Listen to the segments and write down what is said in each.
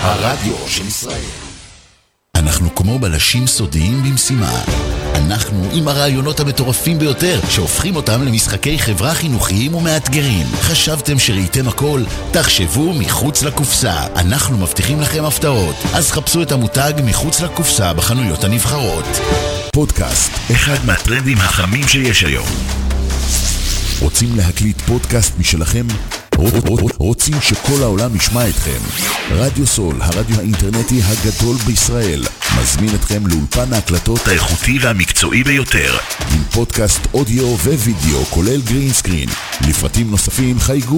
הרדיו של ישראל. אנחנו כמו בלשים סודיים במשימה. אנחנו עם הרעיונות המטורפים ביותר שהופכים אותם למשחקי חברה חינוכיים ומאתגרים. חשבתם שראיתם הכל? תחשבו מחוץ לקופסה. אנחנו מבטיחים לכם הפתעות. אז חפשו את המותג מחוץ לקופסה בחנויות הנבחרות. פודקאסט, אחד מהטרנדים החמים שיש היום. רוצים להקליט פודקאסט משלכם? רוצים שכל העולם ישמע אתכם? רדיו סול, הרדיו האינטרנטי הגדול בישראל, מזמין אתכם לאולפן ההקלטות האיכותי והמקצועי ביותר, עם פודקאסט אודיו ווידאו כולל גרין סקרין. לפרטים נוספים חייגו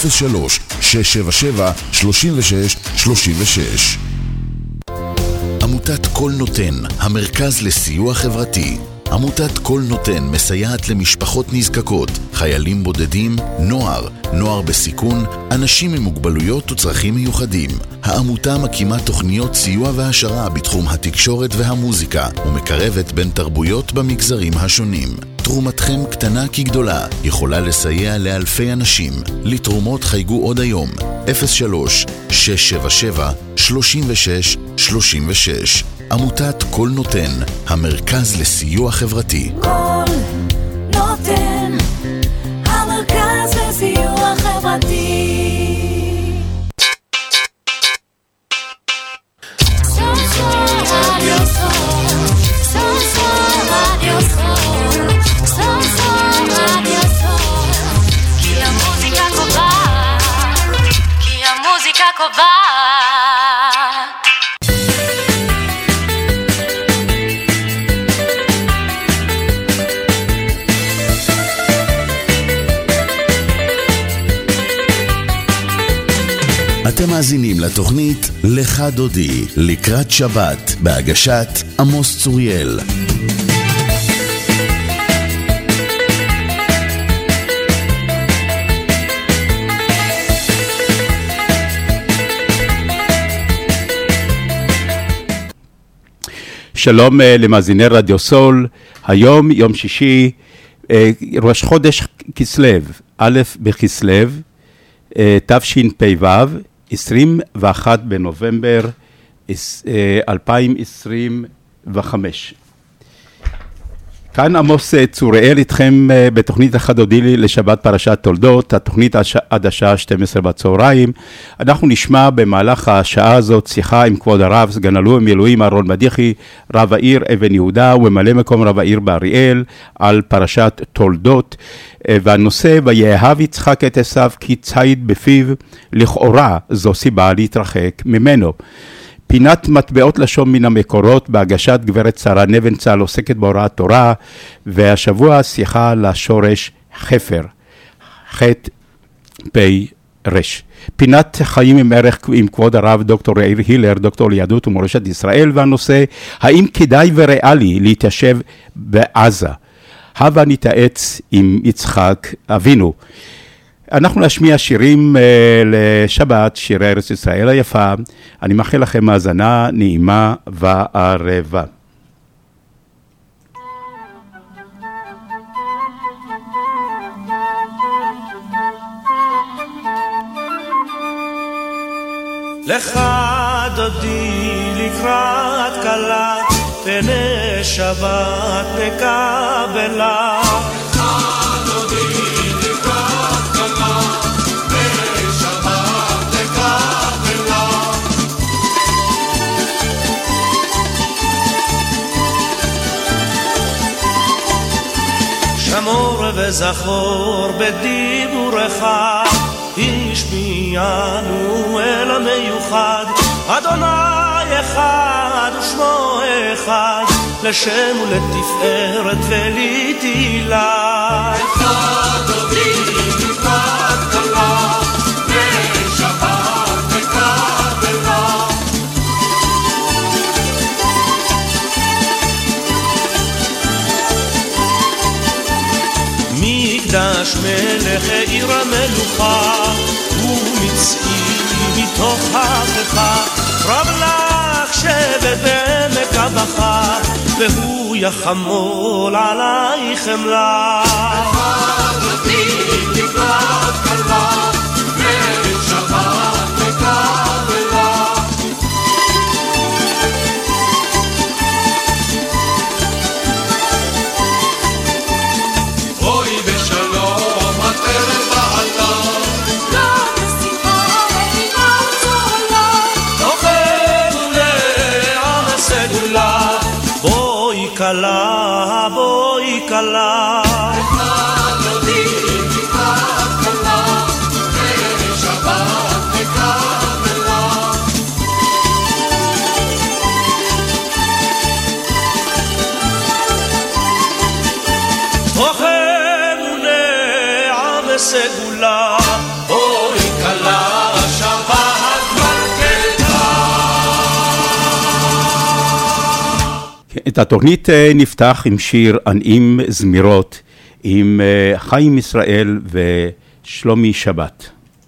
03-677-36-36. עמותת כל נותן, המרכז לסיוע חברתי. עמותת כל נותן מסייעת למשפחות נזקקות, חיילים בודדים, נוער בסיכון, אנשים עם מוגבלויות וצרכים מיוחדים. העמותה מקימה תוכניות סיוע והשרה בתחום התקשורת והמוזיקה, ומקרבת בין תרבויות במגזרים השונים. תרומתכם קטנה כגדולה, יכולה לסייע לאלפי אנשים. לתרומות חייגו עוד היום, 03-677-36-36. עמותת כל נותן, המרכז לסיוע חברתי. כל נותן, המרכז לסיוע חברתי. אתם מאזינים לתוכנית לך דודי, לקראת שבת, בהגשת עמוס צוריאל. שלום למאזיני רדיו סול. היום יום שישי, ראש חודש כסלו, א' בכסלו, תשפ"ו, 21 בנובמבר 2025. כאן עמוס צוריאל איתכם בתוכנית אחד דודי לשבת פרשת תולדות, התוכנית עד השעה 12 בצהריים. אנחנו נשמע במהלך השעה הזאת שיחה עם כבוד הרב, סגן אלוף במילואים אהרון מדיחי, רב העיר אבן יהודה וממלא מקום רב העיר באריאל, על פרשת תולדות. והנושא, ויאהב יצחק את עשיו כי ציד בפיו, לכאורה זו סיבה להתרחק ממנו. פינת מטבעות לשון מן המקורות בהגשת גברת שרה נבנצל עוסקת בהוראת תורה, והשבוע שיחה לשורש חפר, חטא פי רש. פינת חיים עם ערך עם כבוד הרב דוקטור יאיר הילר, דוקטור ליהדות ומורשת ישראל, והנושא, האם כדאי וריאלי להתיישב בעזה? הבה נתעץ עם יצחק אבינו. אנחנו נשמיע שירים לשבת, שירי ארץ ישראל היפה. אני מאחל לכם האזנה נעימה וערבה. לך דודי לקראת קלה, פני שבת נקבלה. שמור וזכור בדיבורך, השמיענו אל המיוחד, אדוני אחד ושמו אחד, לשם ולתפארת ולתהילה. אחד דודי לקראת קלה, בשבת נקבלה. מקדש מלך עיר המלוכה, ומציא מתוך אחיך, רב לך שבט בעמק הבכה, והוא יחמול עלייך חמלה. אחד דודי לקראת קלה, בשבת נקבלה. כלה, בואי כלה. סגולה, בואי כלה, שבת מלכתה. את התוכנית נפתח עם שיר עניים זמירות, עם חיים ישראל ושלומי שבת.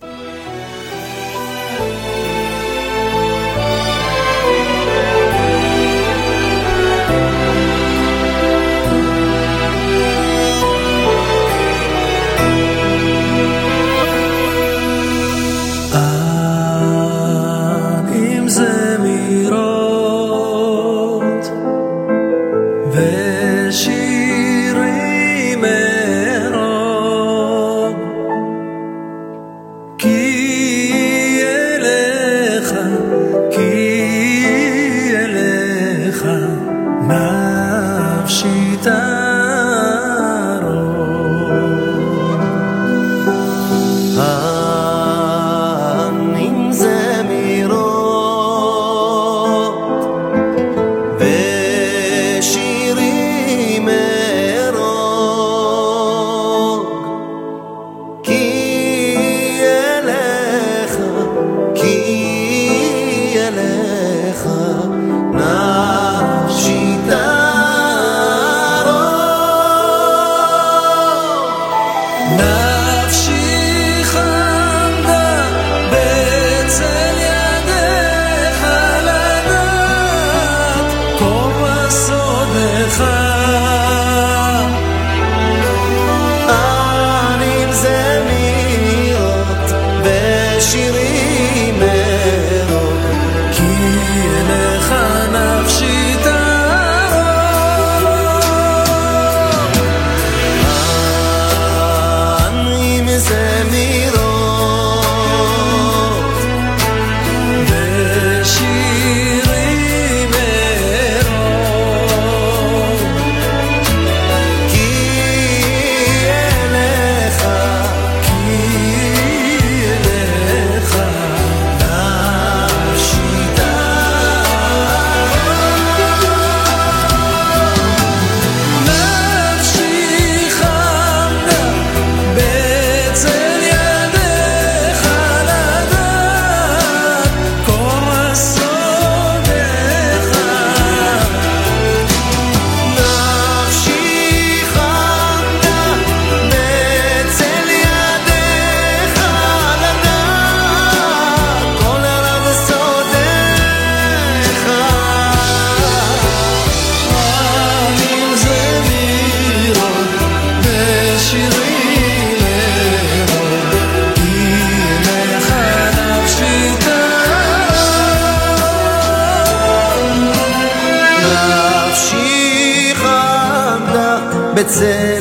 בצל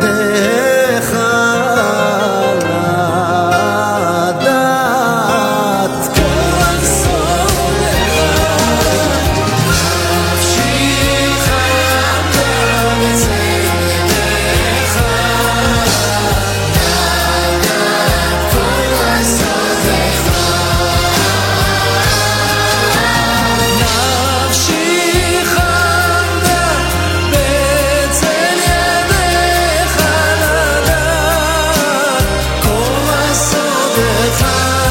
ידיך לדעת כל סודך נפשי חמדה בצל ידיך לדעת כל סודך נפשי חמדה בצל ידיך לדעת כל סודך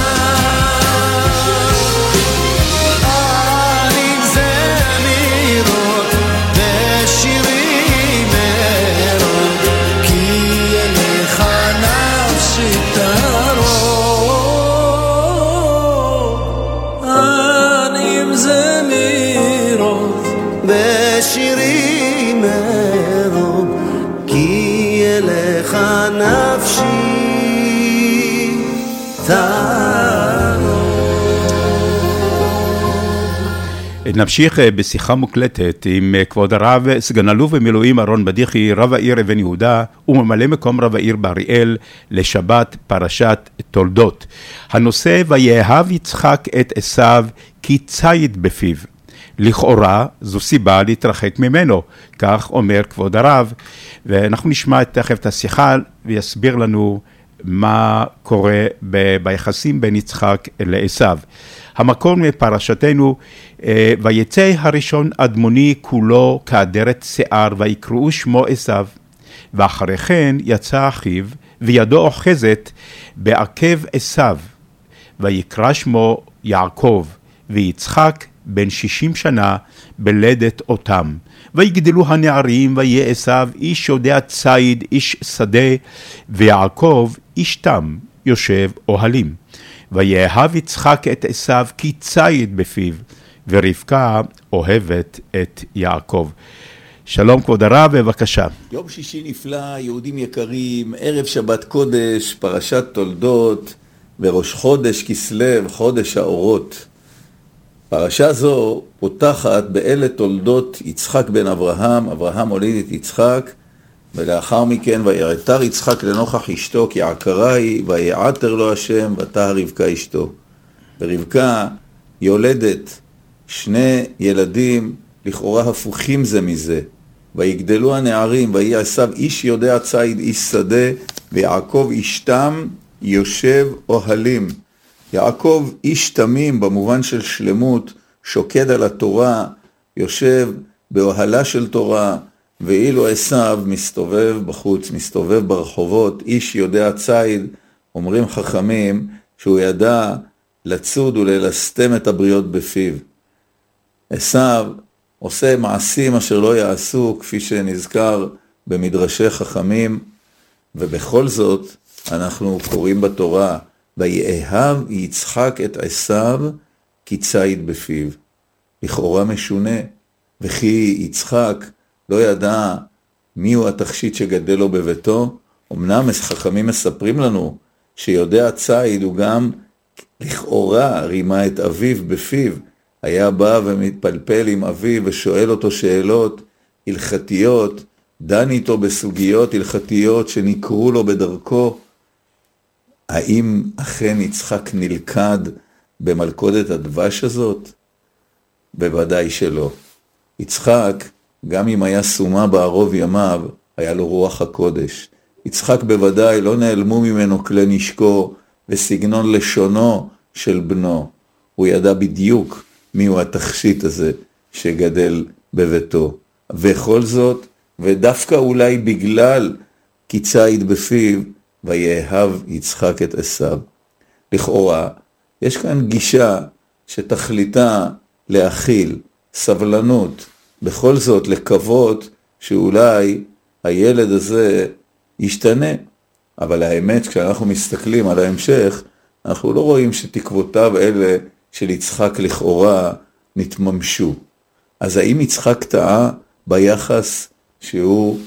עלים זמירות ושירים מרום כי אליך נפשי תרום עלים זמירות ושירים מרום כי אליך נפשי נמשיך בשיחה מוקלטת עם כבוד הרב סגן אלוף במילואים אהרון בדיחי, רב העיר אבן יהודה וממלא מקום רב העיר באריאל לשבת פרשת תולדות. הנושא ויאהב יצחק את עשיו כי ציד בפיו. לכאורה זו סיבה להתרחק ממנו, כך אומר כבוד הרב, ואנחנו נשמע תכף את השיחה ויסביר לנו מה קורה ביחסים בין יצחק לעשיו. המקור מפרשתנו, ויצא הראשון אדמוני כולו כאדרת שיער, ויקראו שמו עשיו, ואחרי כן יצא אחיו, וידו אוחזת בעקב עשיו, ויקרא שמו יעקב, ויצחק בן 60 שנה בלדת אותם. ויגדלו הנערים, ויהיה עשיו איש יודע ציד, איש שדה, ויעקב איש תם, יושב אוהלים. ויאהב יצחק את עשיו כי ציד בפיו, ורבקה אוהבת את יעקב. שלום כבוד הרב, בבקשה. יום שישי נפלא, יהודים יקרים, ערב שבת קודש, פרשת תולדות, וראש חודש כסלו, חודש האורות. פרשה זו פותחת באלה תולדות יצחק בן אברהם, אברהם הוליד את יצחק, ולאחר מכן ויעתר יצחק לנוכח אשתו כי עקרה היא, ויעתר לו השם ותהר רבקה אשתו. ורבקה יולדת שני ילדים לכאורה הפוכים זה מזה. ויגדלו הנערים, ויהי עשיו איש יודע ציד איש שדה, ויעקב איש תם יושב אוהלים. יעקב איש תמים במובן של שלמות, שוקד על התורה, יושב באוהלה של תורה, ואילו עשיו מסתובב בחוץ, מסתובב ברחובות, איש יודע ציד, אומרים חכמים שהוא ידע לצוד וללסתם את הבריות בפיו. עשיו עושה מעשים אשר לא יעשו, כפי שנזכר במדרשי חכמים, ובכל זאת אנחנו קוראים בתורה, ויאהב יצחק את עשיו כי ציד בפיו. לכאורה משונה, וכי יצחק לא ידע מיהו התכשיט שגדל לו בביתו. אמנם חכמים מספרים לנו שיודע ציד הוא גם לכאורה רימה את אביו בפיו, היה בא ומתפלפל עם אביו ושואל אותו שאלות הלכתיות, דן איתו בסוגיות הלכתיות שנקרו לו בדרכו. האם אכן יצחק נלכד במלכודת הדבש הזאת? בוודאי שלא. יצחק, גם אם היה סומה בערוב ימיו, היה לו רוח הקודש. יצחק בוודאי לא נעלמו ממנו כלי נשקו וסגנון לשונו של בנו. הוא ידע בדיוק מיהו התכשיט הזה שגדל בביתו. וכל זאת, ודווקא אולי בגלל כי ציד בפיו, ויאהב יצחק את עשיו. לכאורה, יש כאן גישה שתכליתה להכיל, סבלנות, בכל זאת לקוות שאולי הילד הזה ישתנה. אבל האמת, כשאנחנו מסתכלים על ההמשך, אנחנו לא רואים שתקוותיו אלה של יצחק לכאורה נתממשו. אז האם יצחק טעה ביחס שהוא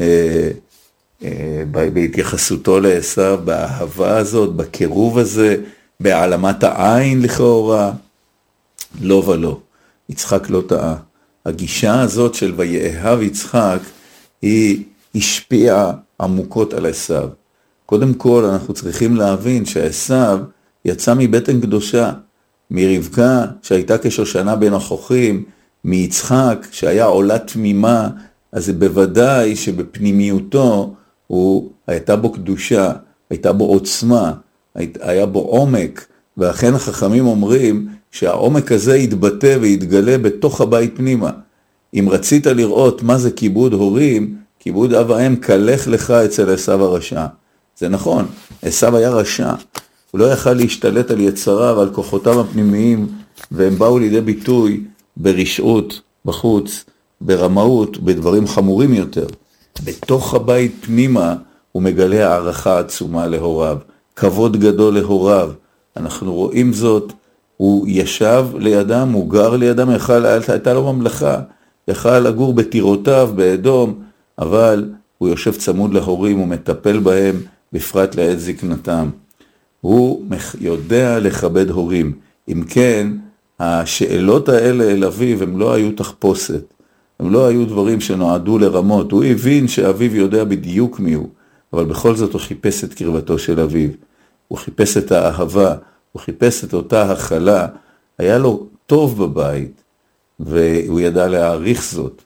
בהתייחסותו לעשיו, באהבה הזאת, בקירוב הזה, בהעלמת העין לכאורה? לא ולא. יצחק לא טעה. הגישה הזאת של ויאהב יצחק היא השפיעה עמוקות על עשיו. קודם כל אנחנו צריכים להבין שעשיו יצא מבטן קדושה, מרבקה שהייתה כשושנה בין החוכים, מיצחק שהיה עולה תמימה, אז זה בוודאי שבפנימיותו הייתה בו קדושה, הייתה בו עוצמה, היה בו עומק, ואכן החכמים אומרים שהעומק הזה יתבטא ויתגלה בתוך הבית פנימה. אם רצית לראות מה זה כיבוד הורים, כיבוד אב ואם, קלך לך אצל עשיו הרשע. זה נכון, עשיו היה רשע, הוא לא יכל להשתלט על יצריו ועל כוחותיו הפנימיים, והם באו לידי ביטוי ברשעות, בחוץ, ברמאות, בדברים חמורים יותר. בתוך הבית פנימה הוא מגלה הערכה עצומה להוריו, כבוד גדול להוריו. אנחנו רואים זאת, הוא ישב לידם, הוא גר לידם, הייתה לו ממלכה, יכל לגור בטירותיו, באדום, אבל הוא יושב צמוד להורים, הוא מטפל בהם, בפרט לעת זקנתם. הוא יודע לכבד הורים. אם כן, השאלות האלה אל אביו הם לא היו תחפושת, הם לא היו דברים שנועדו לרמות. הוא הבין שאביו יודע בדיוק מיהו, אבל בכל זאת הוא חיפש את קרבתו של אביו. הוא חיפש את האהבה, הוא חיפש את אותה הכלה. היה לו טוב בבית. והוא ידע להעריך זאת.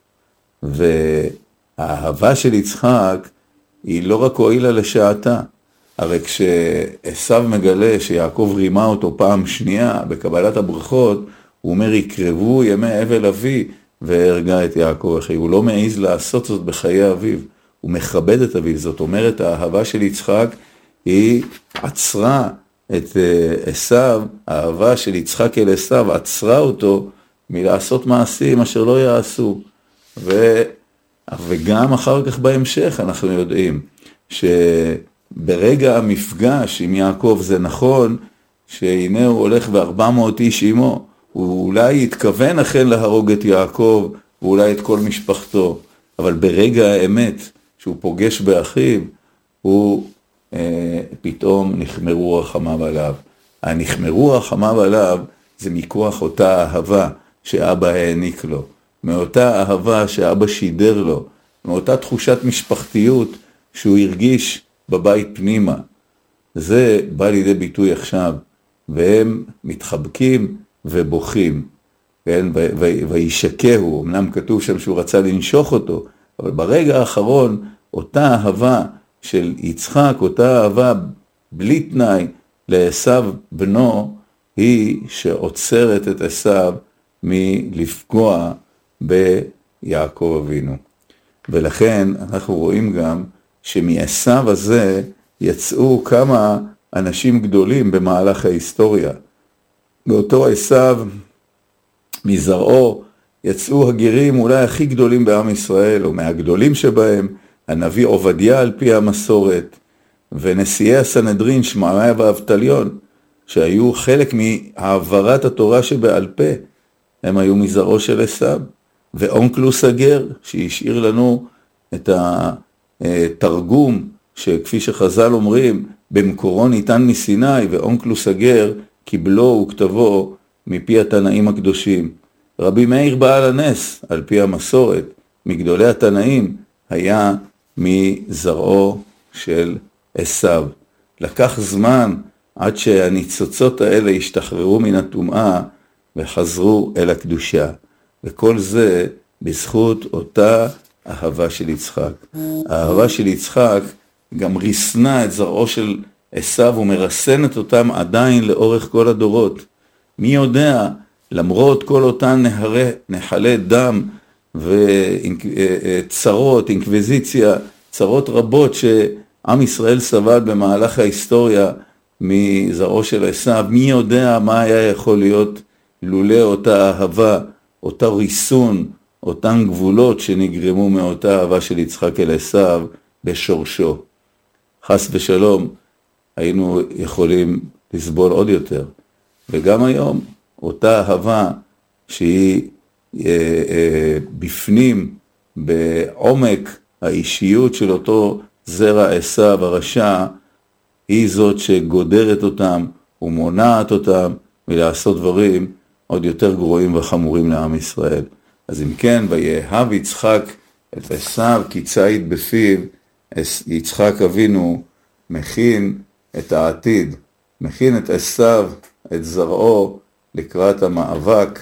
והאהבה של יצחק היא לא רק הועילה לשעתה, הרי כשעשיו מגלה שיעקב רימה אותו פעם שנייה בקבלת הברכות, הוא אומר, יקרבו ימי אבל אבי, והרגע את יעקב אחי. הוא לא מעז לעשות זאת בחיי אביו, הוא מכבד את אביו. זאת אומרת, האהבה של יצחק היא עצרה את עשיו, האהבה של יצחק אל עשיו עצרה אותו מלעשות מעשים אשר לא יעשו. וגם אחר כך בהמשך אנחנו יודעים שברגע המפגש עם יעקב זה נכון שהנה הוא הולך ב400 איש עמו, הוא אולי התכוון אכן להרוג את יעקב ואולי את כל משפחתו, אבל ברגע האמת שהוא פוגש באחיו הוא פתאום נחמרו רחמיו עליו. הנחמרו רחמיו עליו זה מכוח אותה אהבה שאבא העניק לו, מאותה אהבה שאבא שידר לו, מאותה תחושת משפחתיות שהוא הרגיש בבית פנימה. זה בא לידי ביטוי עכשיו, והם מתחבקים ובוכים, כן? וישקהו, אמנם כתוב שם שהוא רצה לנשוך אותו, אבל ברגע האחרון אותה אהבה של יצחק, אותה אהבה בלי תנאי לעשיו בנו, היא שעוצרת את עשיו מלפגוע ביעקב אבינו. ולכן אנחנו רואים גם שמעשיו הזה יצאו כמה אנשים גדולים במהלך ההיסטוריה. באותו עשיו, מזרעו, יצאו הגרים אולי הכי גדולים בעם ישראל, או מהגדולים שבהם, הנביא עובדיה על פי המסורת, ונשיאי הסנהדרין, שמעיה ואבטליון, שהיו חלק מהעברת התורה שבעל פה, הם היו מזרעו של עשיו, ואונקלוס הגר, שהשאיר לנו את התרגום, שכפי שחז"ל אומרים, במקורו ניתן מסיני, ואונקלוס הגר קיבלו וכתבו מפי התנאים הקדושים. רבי מאיר בעל הנס, על פי המסורת, מגדולי התנאים, היה מזרעו של עשיו. לקח זמן עד שהניצוצות האלה השתחררו מן הטומאה וחזרו אל הקדושה. וכל זה בזכות אותה אהבה של יצחק. האהבה של יצחק גם ריסנה את זרעו של עשיו ומרסנת אותם עדיין לאורך כל הדורות. מי יודע, למרות כל אותן נחלי דם וצרות, אינקוויזיציה, צרות רבות שעם ישראל סבל במהלך ההיסטוריה מזרעו של עשיו, מי יודע מה היה יכול להיות לולא אותה אהבה, אותה ריסון, אותן גבולות שנגרמו מאותה אהבה של יצחק אל עשיו בשורשו. חס ושלום, היינו יכולים לסבול עוד יותר. וגם היום, אותה אהבה שהיא בפנים, בעומק האישיות של אותו זרע עשיו הרשע, היא זאת שגודרת אותם ומונעת אותם מלעשות דברים עוד יותר גרועים וחמורים לעם ישראל. אז אם כן, ויאהב יצחק את עשיו כי ציד בפיו, יצחק אבינו מכין את העתיד, מכין את עשיו, את זרעו, לקראת המאבק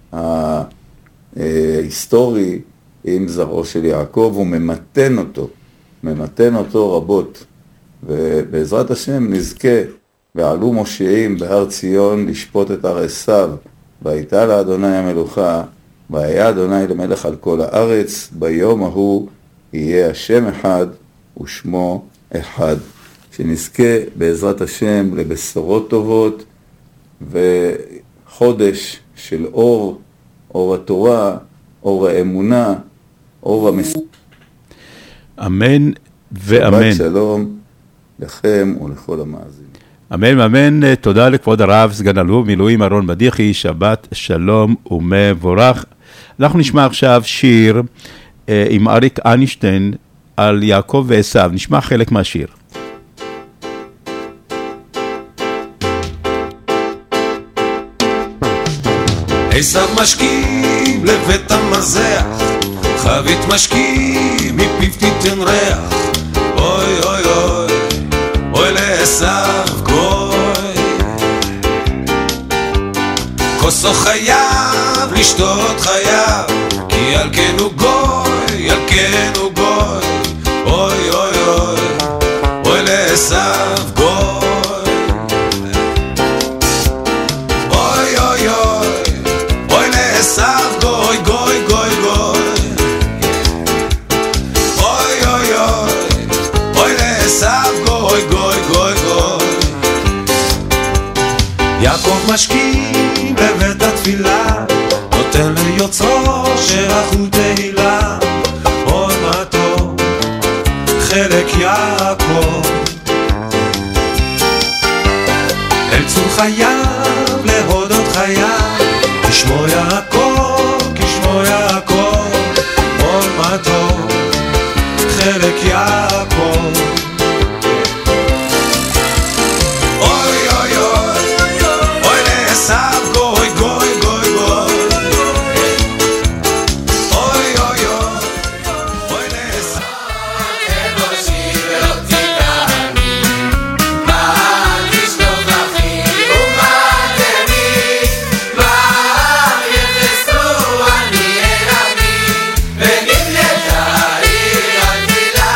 ההיסטורי עם זרעו של יעקב, וממתן אותו רבות. ובעזרת השם נזכה, ועלו מושיעים בהר ציון לשפוט את הר עשיו, והייתה לאדוני המלוכה, והיה אדוני למלך על כל הארץ, ביום ההוא יהיה השם אחד ושמו אחד. שנזכה בעזרת השם לבשורות טובות וחודש של אור, אור התורה, אור האמונה, אור אמן ואמן. שבת שלום לכם ולכל המאזינים. אמן ואמן. תודה לכבוד הרב סגן אלוף מילואים אהרון בדיחי, שבת שלום ומבורך. אנחנו נשמע עכשיו שיר עם אריק איינשטיין על יעקב ועשיו. נשמע חלק מהשיר. עשיו משקים לבית המזח, חבית משקים מפיו תיתן ריח. אוי אוי אוי אוי לעשיו גוי, כוס לחסוך חייב, לשתות חייב, כי על כן הוא גוי, על כן הוא גוי. אוי אוי אוי, אוי לעשו גוי. אוי אוי אוי, אוי לעשו גוי, גוי גוי גוי. אוי אוי אוי, אוי לעשו גוי, גוי גוי גוי. יעקב משכים בבית התפילה, נותן ליוצרו שרח ותהילה. עוד מה טוב חלק יעקב, אל צור חייו להודות חייו, כשמו יעקב, כשמו יעקב. עוד מה טוב חלק יעקב. אוי אוי אוי, אוי לעשו גוי גוי גוי גוי. אוי אוי אוי, אוי לעשו. תבושי ולא תיקחני, מה תשתוך אחי ומתני, מה יחסו אני אלמי, ונבנתה עיר הגדילה.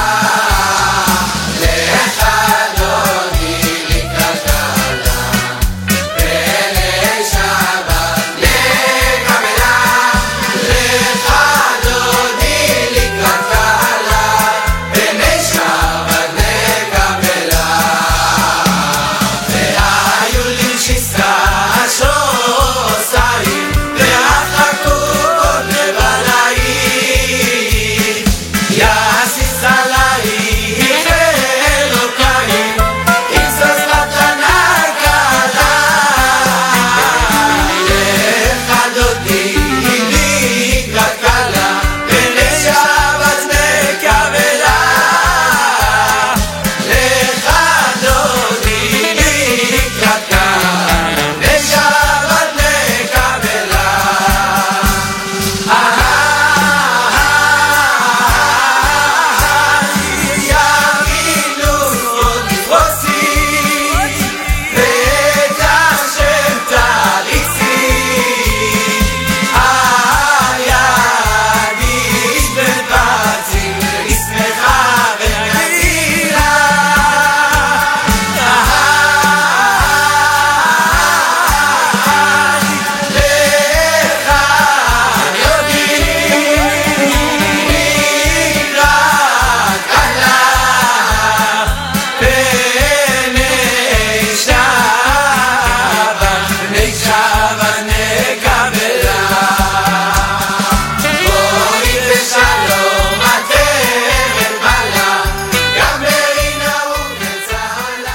לך אדוני לקראת קלה, פני שבת נקבלה. לך אדוני לקראת קלה, פני שבת נקבלה. והיו למשיסה שוסיים, ואחקו עוד לבלעים. יסיס עלייך אלוקיים, יבסס מתנה קלה. לך דודי לקראת קלה, פני שבת נקבלה. לך דודי לקראת קלה, פני שבת נקבלה. יבינו עוד תפרוסי, ואת השם תריצי. ידיש בפצי, ישמחה ונגילה. לך יודעים לקראת קלה, פני שבת נקבלה. בואי בשלום עטרת מעלה, גם ברינה ובצהלה.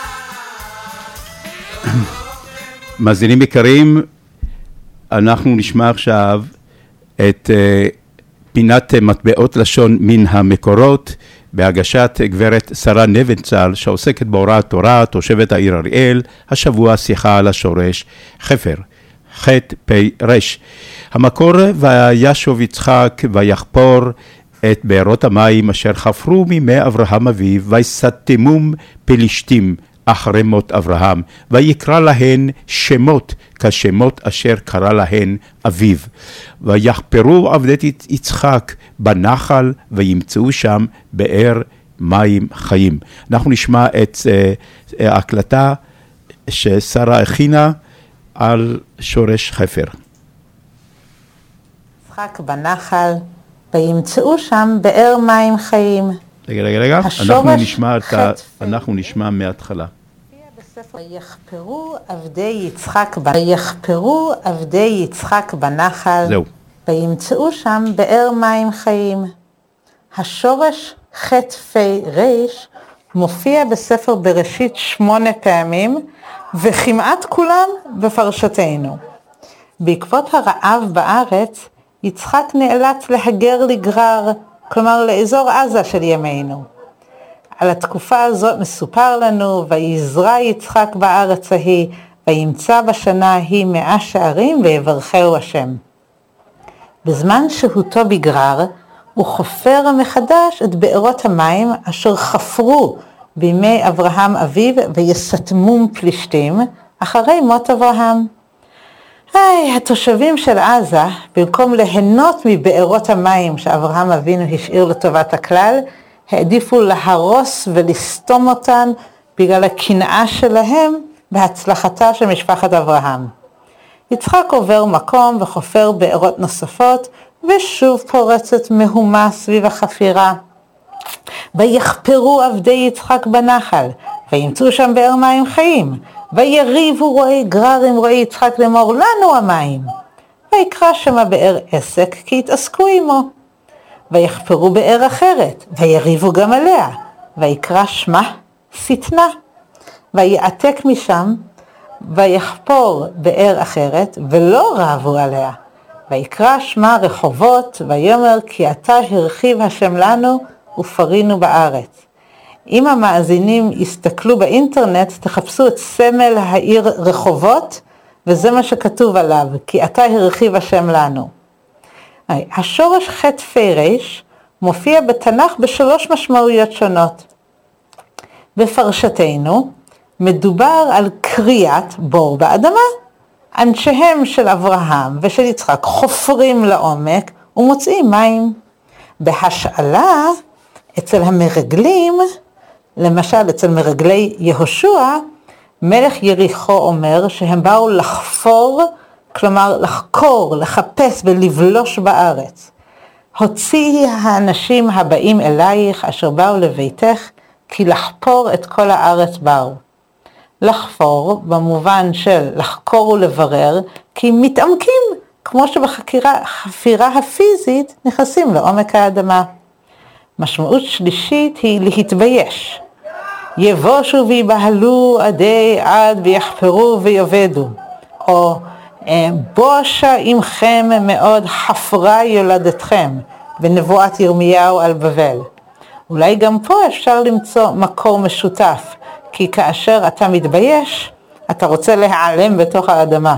מאזינים יקרים, אנחנו נשמע עכשיו את פינת מטבעות לשון מן המקורות, בהגשת גברת שרה נבנצל, שעוסקת בהוראת תורה, תושבת העיר אריאל, השבוע שיחה על השורש חפר, ח' פ' ר'. המקור: וישוב יצחק ויחפור את בארות המים אשר חפרו מימי אברהם אביו, ויסתמום פלישתים אחרי מות אברהם, ויקרא להן שמות כשמות אשר קרא להן אביו. ויחפרו עבדי יצחק בנחל, וימצאו שם באר מים חיים. אנחנו נשמע את ההקלטה ששרה הכינה על שורש חפר. יצחק בנחל, וימצאו שם באר מים חיים. רגע, אנחנו נשמע מההתחלה. ויחפרו עבדי יצחק בנחל, זהו. וימצאו שם באר מים חיים. השורש ח' פ' ר' מופיע בספר בראשית 8 פעמים, וכמעט כולם בפרשתנו. בעקבות הרעב בארץ, יצחק נאלץ להגר לגרר, כלומר לאזור עזה של ימינו. על התקופה הזאת מסופר לנו: ויזרע יצחק בארץ ההיא, וימצא בשנה ההיא 100 שערים, ויברכהו השם. בזמן שהותו בגרר, הוא חופר מחדש את בארות המים אשר חפרו בימי אברהם אביו, ויסתמום פלישתים אחרי מות אברהם. התושבים של עזה, במקום ליהנות מבארות המים שאברהם אבינו השאיר לטובת הכלל, העדיפו להרוס ולסתום אותן בגלל הקנאה שלהם בהצלחתה של משפחת אברהם. יצחק עובר מקום וחופר בארות נוספות, ושוב פורצת מהומה סביב החפירה. ויחפרו עבדי יצחק בנחל, וימצאו שם באר מים חיים, ויריבו רועי גרר עם רועי יצחק לאמור לנו המים. ויקרא שמה באר עסק כי התעסקו עמו. ויחפרו באר אחרת, ויריבו גם עליה, ויקרא שמה שטנה. ויעתק משם, ויחפור באר אחרת, ולא רבו עליה. ויקרא שמה רחובות, ויאמר כי עתה הרחיב השם לנו ופרינו בארץ. אם המאזינים יסתכלו באינטרנט, תחפשו את סמל העיר רחובות, וזה מה שכתוב עליו, כי עתה הרחיב השם לנו. השורש חטא פרש מופיע בתנ"ך בשלוש משמעויות שונות. בפרשתנו מדובר על קריאת בור באדמה. אנשיהם של אברהם ושל יצחק חופרים לעומק ומוצאים מים. בהשאלה אצל המרגלים, למשל אצל מרגלי יהושע, מלך יריחו אומר שהם באו לחפור, כלומר לחקור, לחפש ולבלוש בארץ. הוציאי האנשים הבאים אלייך אשר באו לביתך, כי לחפור את כל הארץ באו. לחפור במובן של לחקור ולברר, כי מתעמקים, כמו שבחפירה הפיזית נכנסים לעומק האדמה. משמעות שלישית היא להתבייש. יבושו ויבהלו עדי עד ויחפרו ויובדו. או בושה עמכם מאוד חפרה יולדתכם, בנבואת ירמיהו על בבל. אולי גם פה אפשר למצוא מקור משותף, כי כאשר אתה מתבייש, אתה רוצה להיעלם בתוך האדמה.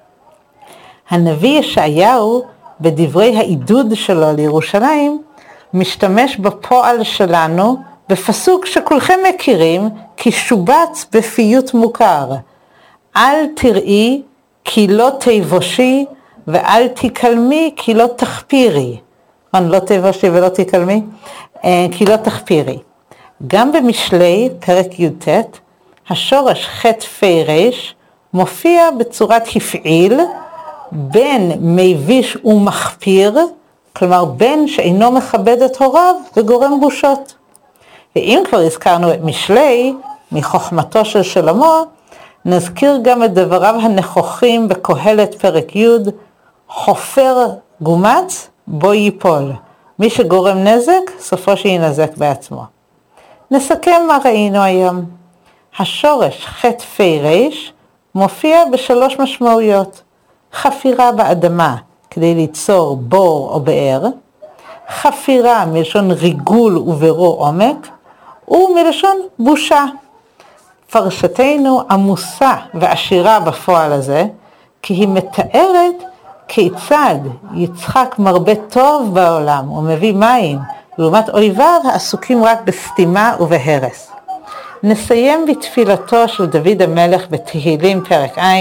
הנביא ישעיהו, בדברי העידוד שלו לירושלים, משתמש בפועל שלנו, בפסוק שכולכם מכירים, כי שובץ בפיוט מוכר. אל תראי כי לא תבושי, ואל תקלמי כי לא תחפירי. לא תבושי ולא תקלמי, כי לא תחפירי. גם במשלי, פרק י"ט, השורש חטא פרש מופיע בצורת הפעיל, בין מביש ומחפיר, כלומר בן שאינו מכבד את הוריו וגורם בושות. ואם כבר הזכרנו את משלי, מחוכמתו של שלמה, נזכיר גם את דבריו הנכוחים בקהלת פרק י', חופר גומץ בו ייפול. מי שגורם נזק, סופו שינזק בעצמו. נסכם מה ראינו היום. השורש חטא פרש מופיע בשלוש משמעויות. חפירה באדמה כדי ליצור בור או באר, חפירה מלשון ריגול וברור עומק, ומלשון בושה. פרשתנו עמוסה ועשירה בפועל הזה, כי היא מתארת כיצד יצחק מרבה טוב בעולם ומביא מים, לעומת אויביו העסוקים רק בסתימה ובהרס. נסיים בתפילתו של דוד המלך בתהילים פרק ע',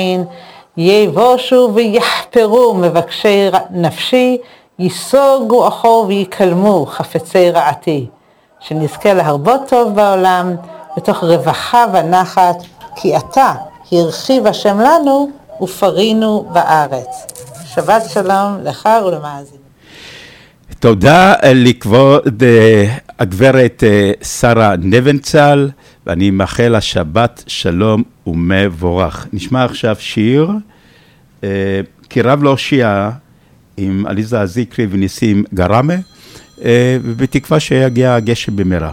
יבושו ויחפרו מבקשי נפשי, יסוגו אחור ויקלמו חפצי רעתי. שנזכה להרבות טוב בעולם, בתוך רווחה ונחת, כי עתה הרחיב השם לנו ופרינו בארץ. שבת שלום לך ולמאזינים. תודה לכבוד הגברת שרה נבנצל, ואני מאחל לה שבת שלום ומבורך. נשמע עכשיו שיר, קרב להושיע, עם עליזה זיקרי וניסים גרמה, ובתקווה שיגיע הגשם במהרה.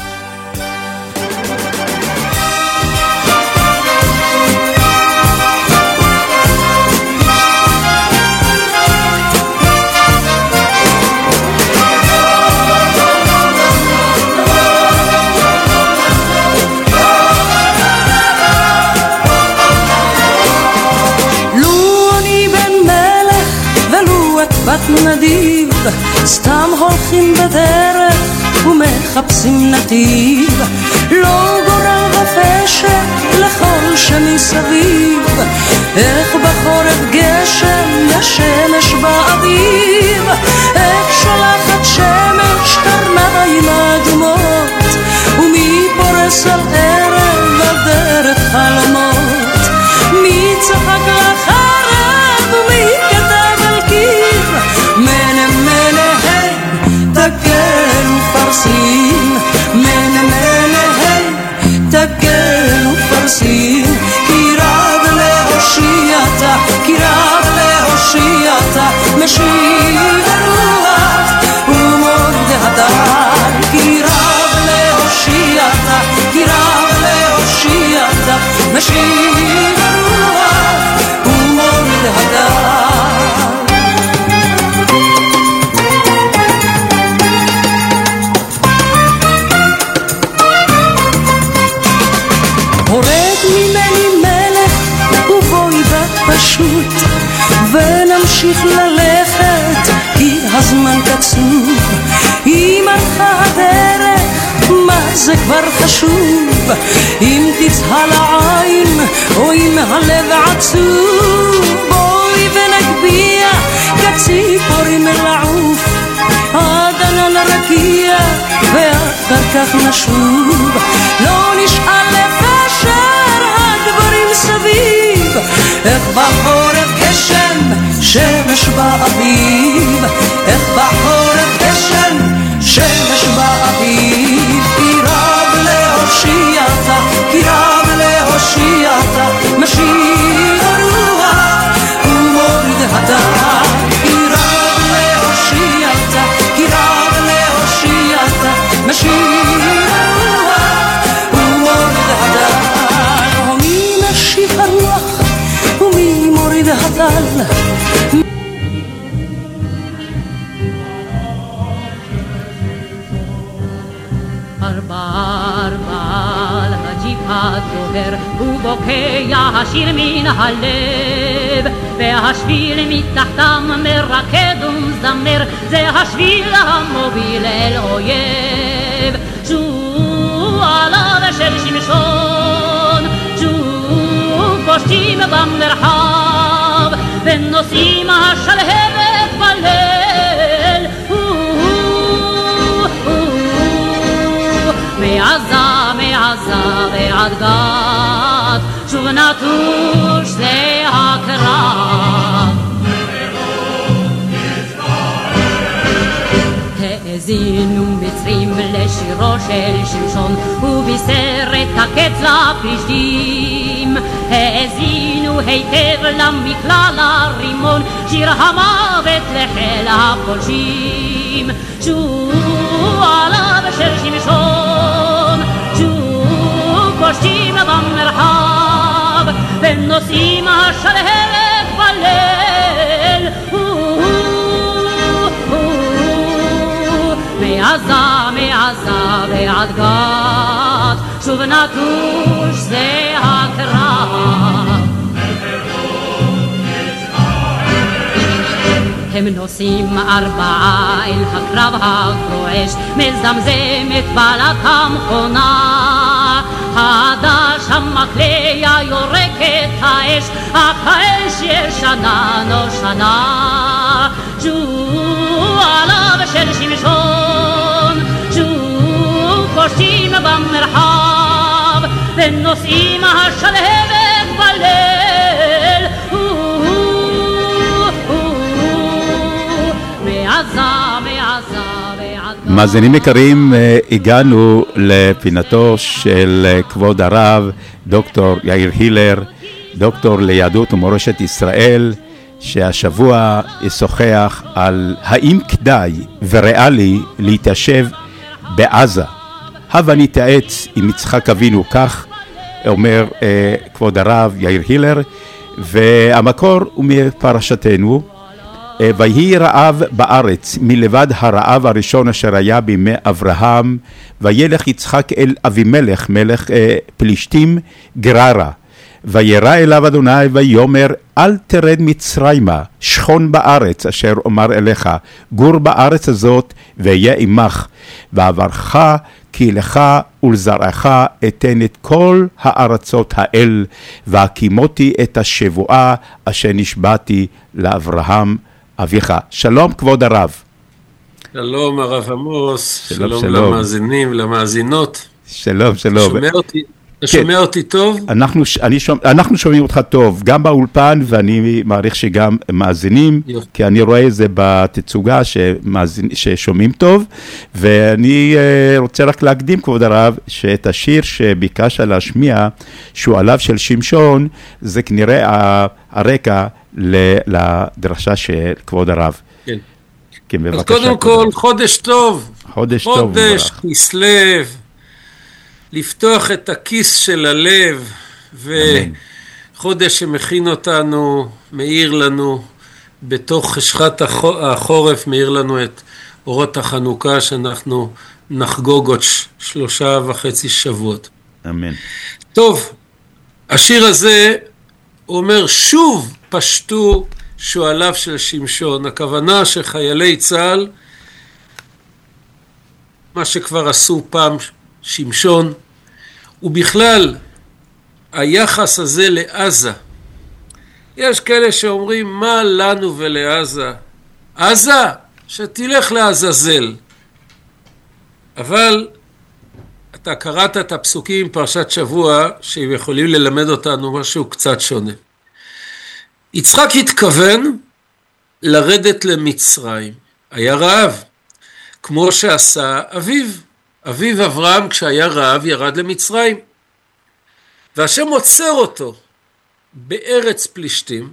בת נדיב, סתם הולכים בדרך ומחפשים נתיב, לא גורל רופשת לכל שמסביב, איך בחורף גשם השמש באביב, איך שולחת שמש קרניים אדומות, ומי פורס על ערב הדרך חלומות, מי צחק לחרב ומי כתב על קיר, מנה מנה היי תגל ופרסים, מנה מנה היי תגל ופרסים, כי רב להושיעתה, כי רב להושיעתה, משיב הרוח ומוד הדר, כי רב להושיעתה, כי רב להושיעתה, משיב הרוח ומוד הדר. פשוט ונמשיך ללכת כי הזמן קצוב, אם הלכה הדרך מה זה כבר חשוב, אם תצהל העין או אם הלב עצוב, בואי ונגביה כציפורים לעוף עד ענן רקיע ואחר כך נשוב, לא נשאל לפשר הדברים סביב, איך בחורף גשם שמש באביב, איך בחורף גשם שמש באביב, כי רב להושיעתה, כי רב להושיעתה, משיב הרוח ומוריד הדר, כי רב להושיעתה, כי רב להושיעתה, משיב הרוח ומוריד הדר, ומי משיב הרוח ומי מוריד הדר. על הג'יפ הדוהר ובוקע השיר מן הלב, והשביל מתחתם מרקד ומזמר, זה השביל המוביל אל אויב. שוב עליו של שמשון, שוב פושטים במרחב ונושאים השלהבת בליל, מעזה, מעזה ועד גת, שוב נטוש זה הקרב. האזינו מצרים לשירו של שמשון, ובישר את הקץ לפלישתים. האזינו היטב למקלל הרימון, שיר המוות לחיל הפולשים. שוב עליו של שמשון, שוב פושטים במרחב ונושאים השלהבת בליל, מעזה, מעזה ועד גת, שוב נטוש זה הקרב. הם נוסעים ארבעה אל הקרב הגועש, מזמזמת בלט המכונה, הדש המקלע יורקת האש, אך האש ישנה נושנה. שוב עליו של שמשון, שוב פושטים במרחב ונושאים השלהבת בליל, מאזינים יקרים, הגענו לפינתו של כבוד הרב דוקטור יאיר הילר, דוקטור ליהדות ומורשת ישראל, שהשבוע ישוחח על האם כדאי וריאלי להתיישב בעזה. הבה נתייעץ עם יצחק אבינו, כך אומר כבוד הרב יאיר הילר, והמקור הוא מפרשתנו. ויהי רעב בארץ מלבד הרעב הראשון אשר היה בימי אברהם, וילך יצחק אל אבימלך מלך פלישתים גררה, וירא אליו אדוני ויאמר אל תרד מצרימה, שכון בארץ אשר אומר אליך, גור בארץ הזאת והיה עמך, ועברך כי לך ולזרעך אתן את כל הארצות האל, והקימותי את השבועה אשר נשבעתי לאברהם אביך. שלום כבוד הרב. שלום הרב עמוס, שלום. למאזינים ולמאזינות. שלום. אתה שומע אותי טוב? אנחנו שומעים אותך טוב, גם באולפן, ואני מעריך שגם מאזינים, כי אני רואה את זה בתצוגה ששומעים טוב, ואני רוצה רק להקדים כבוד הרב, שאת השיר שביקשת להשמיע, שועליו של שמשון, זה כנראה הרקע לדרשה של כבוד הרב. כן. אז קודם כל, חודש טוב. חודש כסלו. לפתוח את הכיס של הלב, וחודש שמכין אותנו, מאיר לנו, בתוך חשכת החורף, מאיר לנו את אורות החנוכה, שאנחנו נחגוג עוד 3.5 שבועות. אמן. טוב, השיר הזה אומר, שוב פשטו שועליו של שמשון. הכוונה שחיילי צה"ל, מה שכבר עשו פעם שמשון, ובכלל היחס הזה לעזה. יש כאלה שאומרים, מה לנו ולעזה? עזה, שתלך לעזאזל. אבל אתה קראת את הפסוקים פרשת שבוע, שהם יכולים ללמד אותנו משהו קצת שונה. יצחק התכוון לרדת למצרים. היה רעב, כמו שעשה אביו. אביו אברהם כשהיה רעב ירד למצרים, והשם עוצר אותו בארץ פלישתים,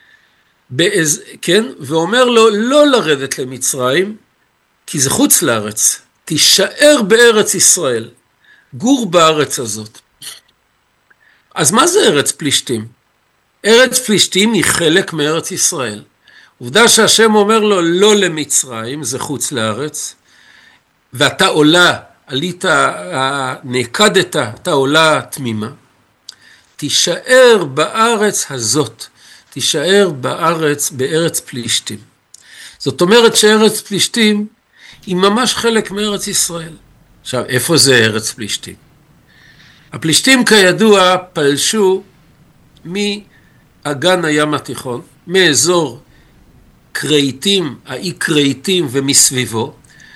כן, ואומר לו לא לרדת למצרים, כי זה חוץ לארץ, תישאר בארץ ישראל, גור בארץ הזאת. אז מה זה ארץ פלישתים? ארץ פלישתים היא חלק מארץ ישראל. עובדה שהשם אומר לו לא למצרים, זה חוץ לארץ, ואתה עלית, נעקדת, אתה עולה תמימה, תישאר בארץ הזאת, תישאר בארץ פלישתים. זאת אומרת שארץ פלישתים היא ממש חלק מארץ ישראל. עכשיו, איפה זה ארץ פלישתים? הפלישתים כידוע פלשו מאגן הים התיכון, מאזור קרייטים, האי קרייטים ומסביבו,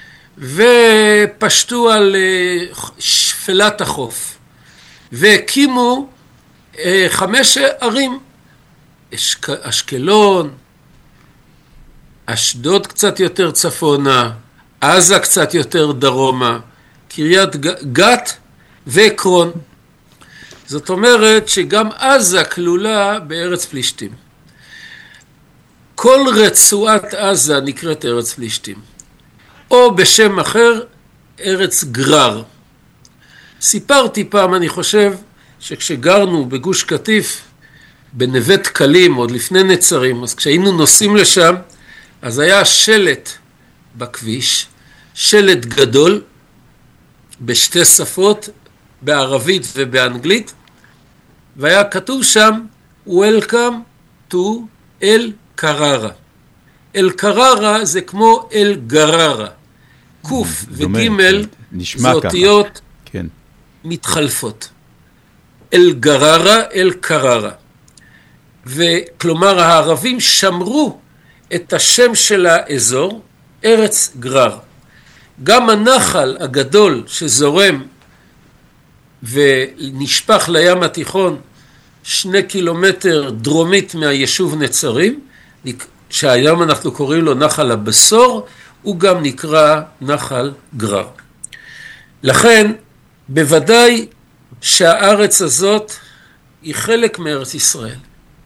ופשטו על שפלת החוף, והקימו 5 ערים, אשקלון, אשדוד קצת יותר צפונה, עזה קצת יותר דרומה, קריית גת ועקרון. זאת אומרת שגם עזה כלולה בארץ פלישתים. כל רצועת עזה נקראת ארץ פלישתים, או בשם אחר ארץ גרר. סיפרתי פעם, אני חושב, שכשגרנו בגוש קטיף, בנווה תקלים, עוד לפני נצרים, אז כשהיינו נוסעים לשם, אז היה שלט בכביש, שלט גדול, בשתי שפות, בערבית ובאנגלית, והיה כתוב שם, Welcome to אל קררה. אל קררה זה כמו אל גררה. קוף וגימל זה אותיות מתחלפות. אל גררה, אל קררה. וכלומר הערבים שמרו את השם של האזור, ארץ גרר. גם הנחל הגדול שזורם ונשפך לים התיכון 2 קילומטר דרומית מהיישוב נצרים, שהיום אנחנו קוראים לו נחל הבשור, הוא גם נקרא נחל גרר. לכן בוודאי שהארץ הזאת היא חלק מארץ ישראל.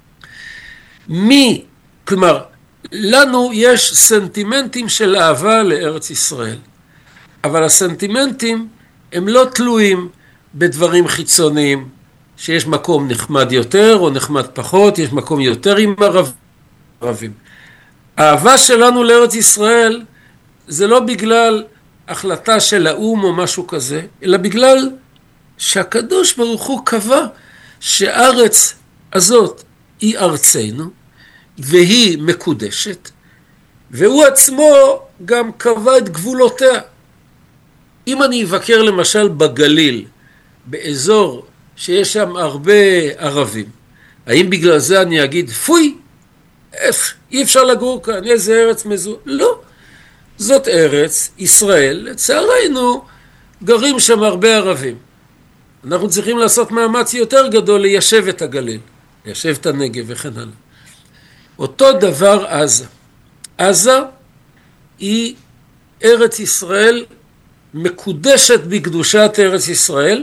כלומר, לנו יש סנטימנטים של אהבה לארץ ישראל, אבל הסנטימנטים הם לא תלויים בדברים חיצוניים, שיש מקום נחמד יותר או נחמד פחות, יש מקום יותר עם ערבים. האהבה שלנו לארץ ישראל זה לא בגלל החלטה של האום או משהו כזה, אלא בגלל שהקדוש ברוך הוא קבע שהארץ הזאת היא ארצנו, והיא מקודשת, והוא עצמו גם קבע את גבולותיה. אם אני אבקר למשל בגליל, באזור שיש שם הרבה ערבים, האם בגלל זה אני אגיד, פוי, אי אפשר לגור כאן, איזה ארץ מזו? לא. זאת ארץ, ישראל, לצערנו, גרים שם הרבה ערבים. אנחנו צריכים לעשות מאמץ יותר גדול ליישב את הגליל, ליישב את הנגב וכן הלאה. אותו דבר עזה. עזה היא ארץ ישראל, מקודשת בקדושת ארץ ישראל,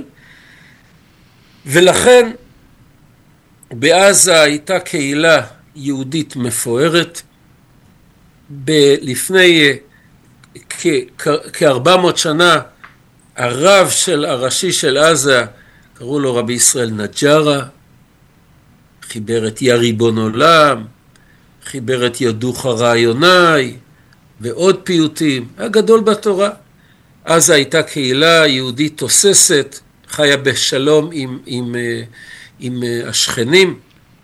ולכן בעזה הייתה קהילה יהודית מפוארת. לפני כ-400 שנה הרב הראשי של עזה, קראו לו רבי ישראל נג'רה, חיבר את יא ריבון עולם, חיבר את ידוך רעיוני ועוד פיוטים, הגדול בתורה. עזה הייתה קהילה יהודית תוססת, חיה בשלום עם השכנים,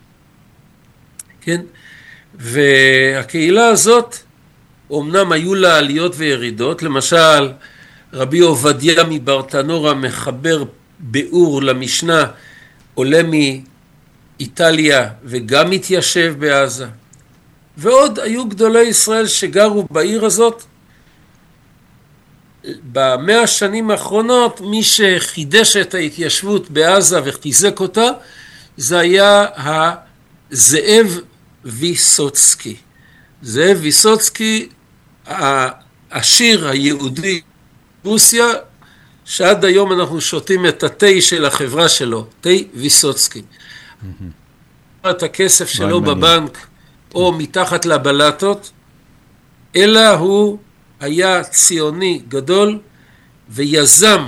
כן? והקהילה הזאת, אמנם היו לה עליות וירידות, למשל רבי עובדיה מברטנורה מחבר באור למשנה, עולה מאיטליה וגם מתיישב בעזה, ועוד היו גדולי ישראל שגרו בעיר הזאת. במאה השנים האחרונות מי שחידש את ההתיישבות בעזה וחיזק אותה זה היה זאב ויסוצקי. זאב ויסוצקי, העשיר היהודי רוסיה, שעד היום אנחנו שותים את התה של החברה שלו, תה ויסוצקי. את הכסף שלו בבנק או מתחת לבלטות, אלא הוא היה ציוני גדול ויזם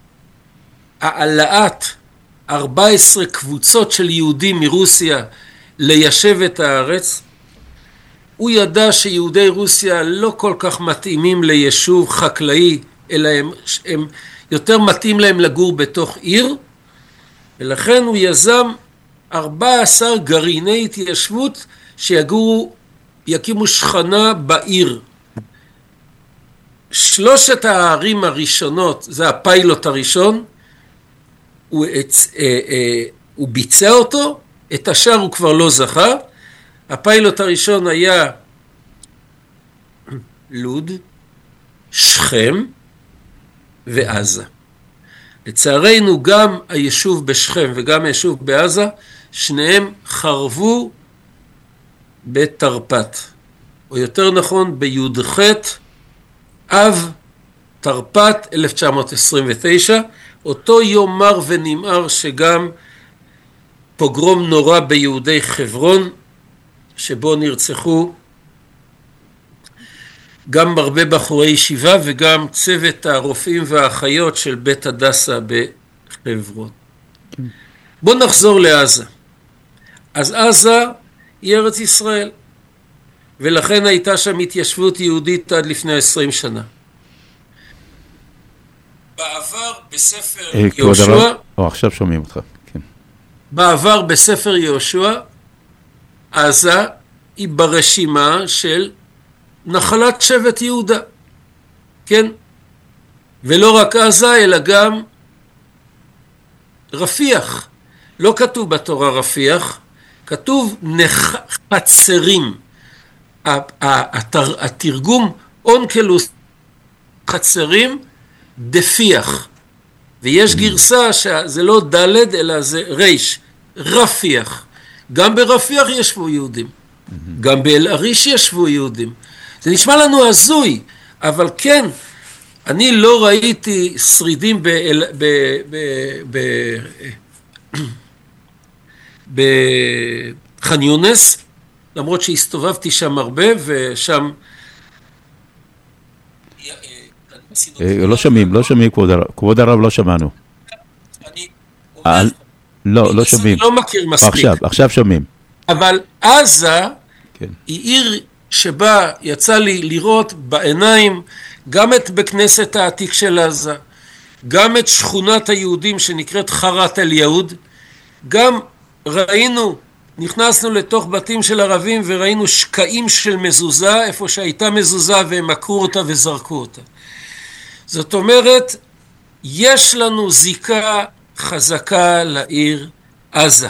העלאת 14 קבוצות של יהודים מרוסיה ליישב את הארץ. הוא ידע שיהודי רוסיה לא כל כך מתאימים ליישוב חקלאי, אלא הם יותר מתאים להם לגור בתוך עיר, ולכן הוא יזם 14 גרעיני התיישבות שיקימו שכנה בעיר. 3 הערים הראשונות, זה הפיילוט הראשון, הוא ביצע אותו, את השאר הוא כבר לא זכה. הפיילוט הראשון היה לוד, שכם ועזה. לצערנו גם היישוב בשכם וגם היישוב בעזה, שניהם חרבו בתרפ"ט, או יותר נכון בי"ח אב תרפ"ט 1929, אותו יום מר ונמהר שגם פוגרום נורא ביהודי חברון, שבו נרצחו גם הרבה בחורי ישיבה וגם צוות הרופאים והאחיות של בית הדסה בחברון. בוא נחזור לעזה. אז עזה היא ארץ ישראל, ולכן הייתה שם התיישבות יהודית עד לפני 20 שנה. בעבר בספר יהושע, עכשיו שומעים אותך. כן. בעבר בספר יהושע, עזה היא ברשימה של נחלת שבט יהודה, כן? ולא רק עזה אלא גם רפיח. לא כתוב בתורה רפיח, כתוב חצרים. התרגום אונקלוס חצרים דפיח, ויש גרסה שזה לא ד' אלא זה ריש, רפיח. גם ברפיח ישבו יהודים, גם באל-עריש ישבו יהודים. זה נשמע לנו הזוי, אבל כן, אני לא ראיתי שרידים בח'אן יונס, למרות שהסתובבתי שם הרבה, ושם לא שומעים, כבוד הרב, לא שמענו. לא שומעים. לא מכיר מספיק. עכשיו שומעים. אבל עזה היא עיר שבה יצא לי לראות בעיניים גם את בכנסת העתיק של עזה, גם את שכונת היהודים שנקראת חרת אל יהוד, גם ראינו, נכנסנו לתוך בתים של ערבים וראינו שקעים של מזוזה, איפה שהייתה מזוזה והם עקרו אותה וזרקו אותה. זאת אומרת, יש לנו זיקה חזקה לעיר עזה.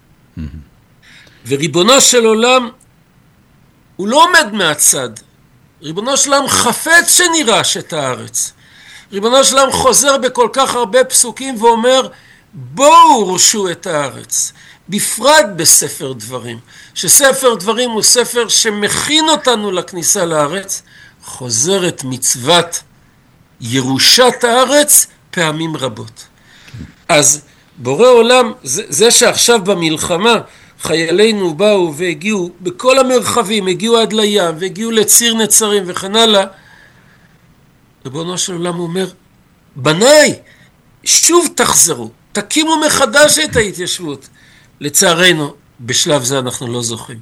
וריבונו של עולם, הוא לא עומד מהצד. ריבונו של עולם חפץ שנירש את הארץ. ריבונו של עולם חוזר בכל כך הרבה פסוקים ואומר, בואו רשו את הארץ. בפרט בספר דברים. שספר דברים הוא ספר שמכין אותנו לכניסה לארץ, חוזרת מצוות ירושת הארץ פעמים רבות. אז בורא עולם, זה שעכשיו במלחמה חיילינו באו והגיעו בכל המרחבים, הגיעו עד לים והגיעו לציר נצרים וכן הלאה, ריבונו של עולם אומר, בניי, שוב תחזרו, תקימו מחדש את ההתיישבות. לצערנו, בשלב זה אנחנו לא זוכים.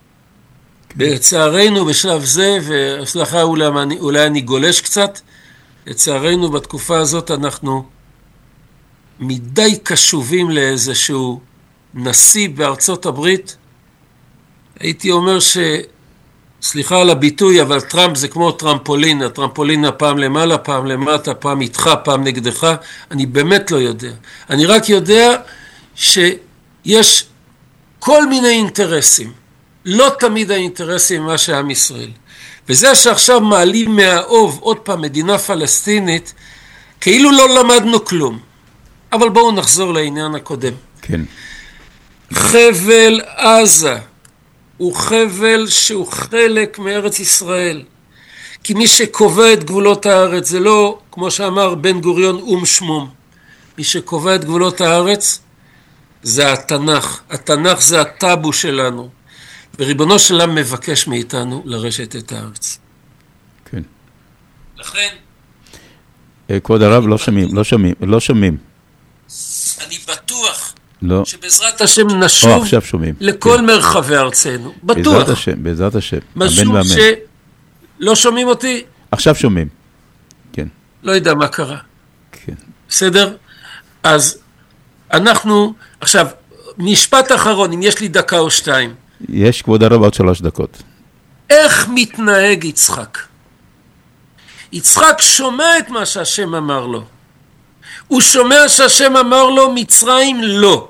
לצערנו בשלב זה, וסלחה אולי אני גולש קצת, לצערנו בתקופה הזאת אנחנו מדי קשובים לאיזשהו נשיא בארצות הברית. הייתי אומר סליחה על הביטוי, אבל טראמפ זה כמו טרמפולין, הטרמפולין פעם למעלה, פעם למטה, פעם איתך, פעם נגדך, אני באמת לא יודע. אני רק יודע שיש כל מיני אינטרסים, לא תמיד האינטרסים מה שעם ישראל. וזה שעכשיו מעלים מהאוב עוד פעם מדינה פלסטינית, כאילו לא למדנו כלום. אבל בואו נחזור לעניין הקודם. כן. חבל עזה הוא חבל שהוא חלק מארץ ישראל. כי מי שקובע את גבולות הארץ זה לא, כמו שאמר בן גוריון, שמום. מי שקובע את גבולות הארץ זה התנ"ך. התנ"ך זה הטאבו שלנו. וריבונו של עולם מבקש מאיתנו לרשת את הארץ. כן. לכן... כבוד הרב, לא שומעים. אני בטוח לא. שבעזרת השם נשוב לכל מרחבי ארצנו. בטוח. בעזרת השם. משהו שלא שומעים אותי? עכשיו שומעים. כן. לא יודע מה קרה. כן. בסדר? אז אנחנו, עכשיו, משפט אחרון, אם יש לי דקה או שתיים. יש, כבוד הרב, עוד 3 דקות. איך מתנהג יצחק? יצחק שומע את מה שהשם אמר לו. הוא שומע שהשם אמר לו, מצרים לא.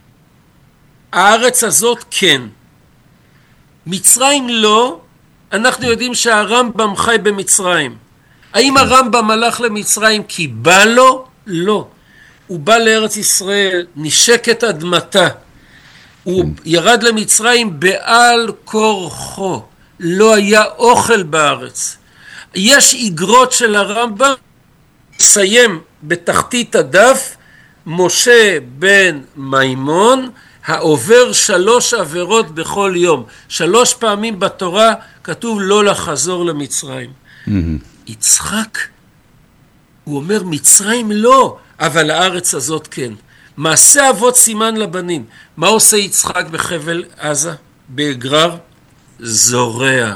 הארץ הזאת כן. מצרים לא. אנחנו יודעים שהרמב"ם חי במצרים. האם הרמב"ם הלך למצרים כי בא לו? לא. הוא בא לארץ ישראל, נשק את אדמתה. הוא ירד למצרים בעל כורחו. לא היה אוכל בארץ. יש איגרות של הרמב"ם, סיים בתחתית הדף, משה בן מימון, העובר 3 עבירות בכל יום. 3 פעמים בתורה כתוב לא לחזור למצרים. יצחק, הוא אומר מצרים לא, אבל הארץ הזאת כן. מעשה אבות סימן לבנים. מה עושה יצחק בחבל עזה? בגרר? זורע.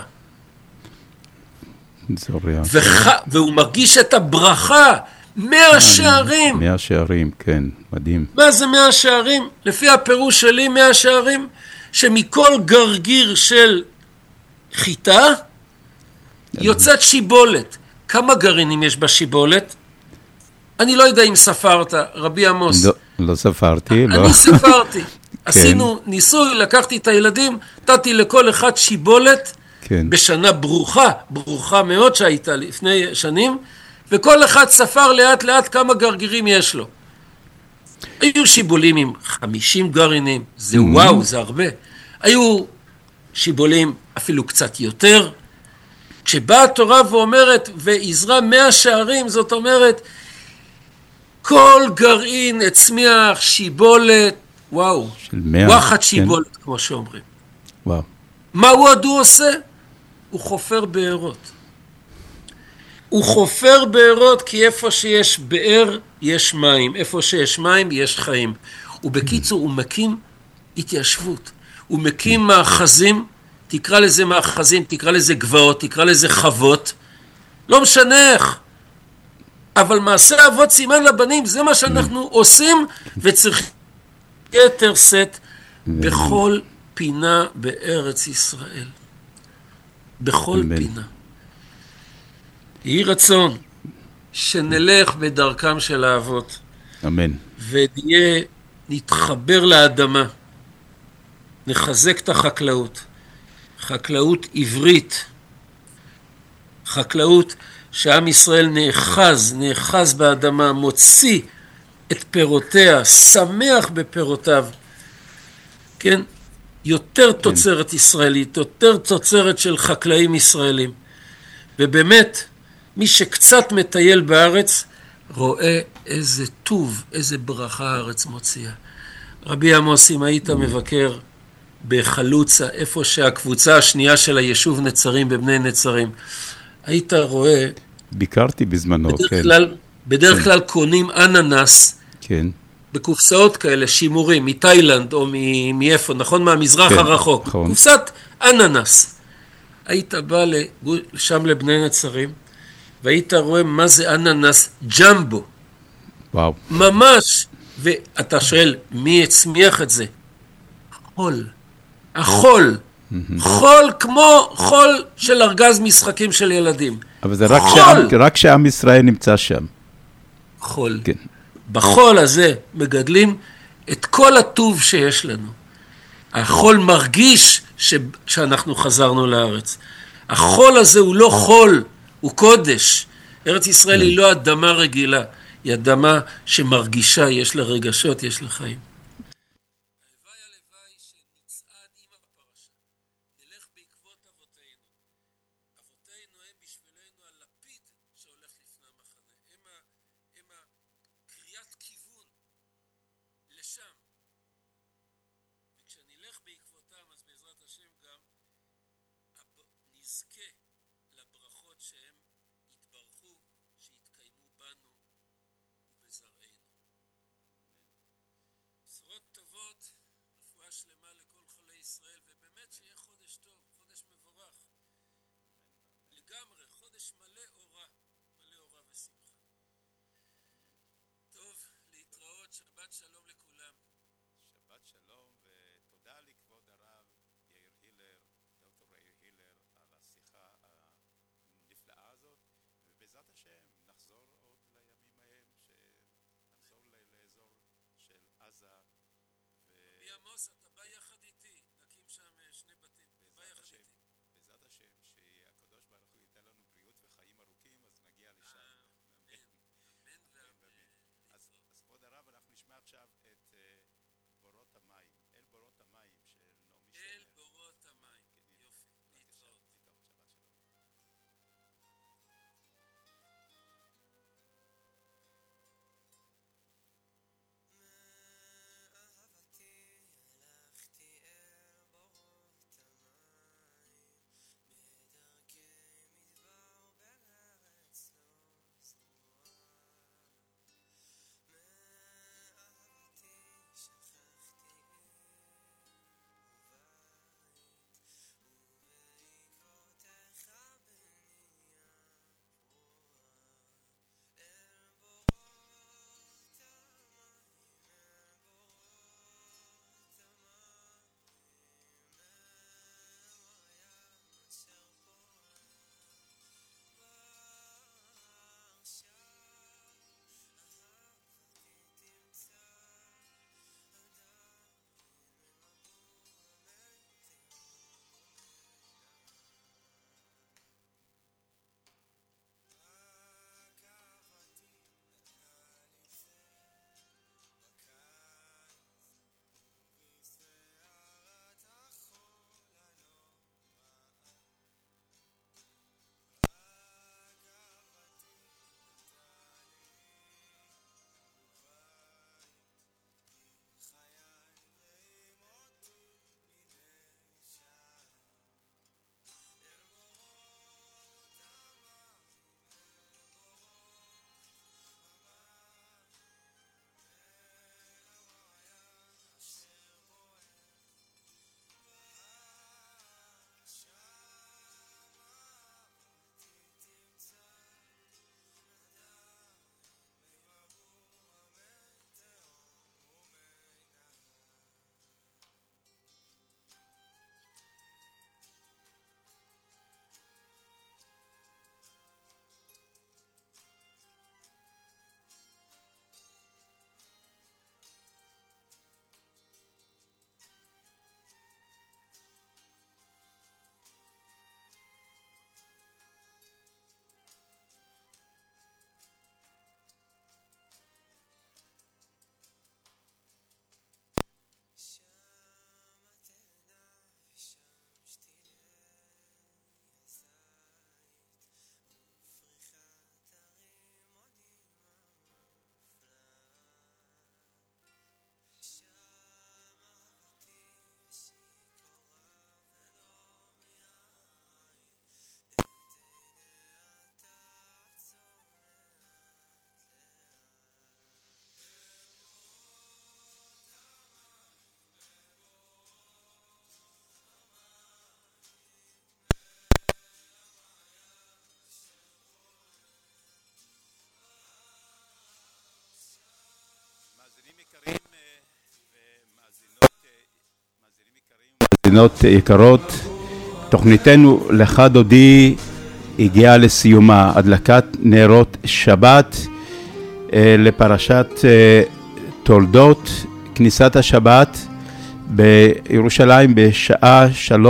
והוא מרגיש את הברכה. 100 שערים. 100 שערים, כן, מדהים. מה זה 100 שערים? לפי הפירוש שלי 100 שערים, שמכל גרגיר של חיטה יוצאת שיבולת. כמה גרעינים יש בשיבולת? אני לא יודע אם ספרת, רבי עמוס. לא ספרתי, לא. אני ספרתי. עשינו ניסוי, לקחתי את הילדים, נתתי לכל אחד שיבולת, בשנה ברוכה מאוד שהייתה לפני שנים, וכל אחד ספר לאט לאט כמה גרגירים יש לו. היו שיבולים עם 50 גרעינים, זה וואו, זה הרבה. היו שיבולים אפילו קצת יותר. כשבאה התורה ואומרת, ויזרע 100 שערים, זאת אומרת, כל גרעין הצמיח שיבולת, וואו, וואחת שיבולת, כמו שאומרים. וואו. מה הוא עושה? הוא חופר בארות. הוא חופר בארות כי איפה שיש באר יש מים, איפה שיש מים יש חיים. ובקיצור הוא מקים התיישבות, הוא מקים מאחזים, תקרא לזה מאחזים, תקרא לזה גבעות, תקרא לזה חוות, לא משנה איך. אבל מעשה אבות סימן לבנים, זה מה שאנחנו עושים, וצריכים יתר סט בכל פינה בארץ ישראל. בכל פינה. יהי רצון שנלך בדרכם של האבות. אמן. נתחבר לאדמה, נחזק את החקלאות, חקלאות עברית, חקלאות שעם ישראל נאחז באדמה, מוציא את פירותיה, שמח בפירותיו, כן? יותר תוצרת ישראלית, יותר תוצרת של חקלאים ישראלים. ובאמת, מי שקצת מטייל בארץ, רואה איזה טוב, איזה ברכה הארץ מוציאה. רבי עמוס, אם היית מבקר בחלוצה, איפה שהקבוצה השנייה של היישוב נצרים, בבני נצרים, היית רואה... ביקרתי בזמנו, כן. בדרך כלל קונים אננס, כן. בקופסאות כאלה, שימורים, מתאילנד או מאיפה, נכון? מהמזרח כן, הרחוק. נכון. קופסת אננס. היית בא שם לבני נצרים, והיית רואה מה זה אננס ג'מבו. וואו. ממש. ואתה שואל, מי הצמיח את זה? חול. החול. חול כמו חול של ארגז משחקים של ילדים. אבל זה רק שעם ישראל נמצא שם. חול. כן. בחול הזה מגדלים את כל הטוב שיש לנו. החול מרגיש שאנחנו חזרנו לארץ. החול הזה הוא לא חול, הוא קודש. ארץ ישראל היא לא אדמה רגילה, היא אדמה שמרגישה, יש לה רגשות, יש לה חיים. הלוואי שנצעד עם הפרשה, נלך בעקבות אבותינו. אבותינו הם בשבילנו הלפיד שהולך לפני המחנה. הם קריאת כיוון לשם. וכשנלך בעקבותם, אז בעזרת השם גם נזכה לברכות שהם יתברכו, שיתקיימו בנו ובזרענו. בשורות טובות, רפואה שלמה לכל חולי ישראל, ובאמת שיהיה חודש טוב, חודש מבורך. לגמרי, חודש מלא אורה ושמחה. טוב, להתראות, שבת שלום לכולם. שבת שלום ותודה לכבוד הרב יאיר הילר, דוקטור יאיר הילר, על השיחה הנפלאה הזאת, ובעזרת השם נחזור עוד לימים ההם, שנחזור לאזור של עזה. רבי עמוס, אתה בא יחד איתי, נקים שם שני בתים, בא יחד איתי. בעזרת השם, שהקדוש ברוך הוא ייתן לנו בריאות וחיים ארוכים, אז נגיע לשם. אז כבוד הרב, אנחנו נשמע עכשיו את בורות המים, אל בורות המים של נעמי שמר. אל בורות המים, יופי, להתראות. שבת שלום. מאהבתי הלכתי אל בורות המים מאזינות יקרות, תוכניתנו לך דודי הגיעה לסיומה, הדלקת נרות שבת לפרשת תולדות, כניסת השבת בירושלים בשעה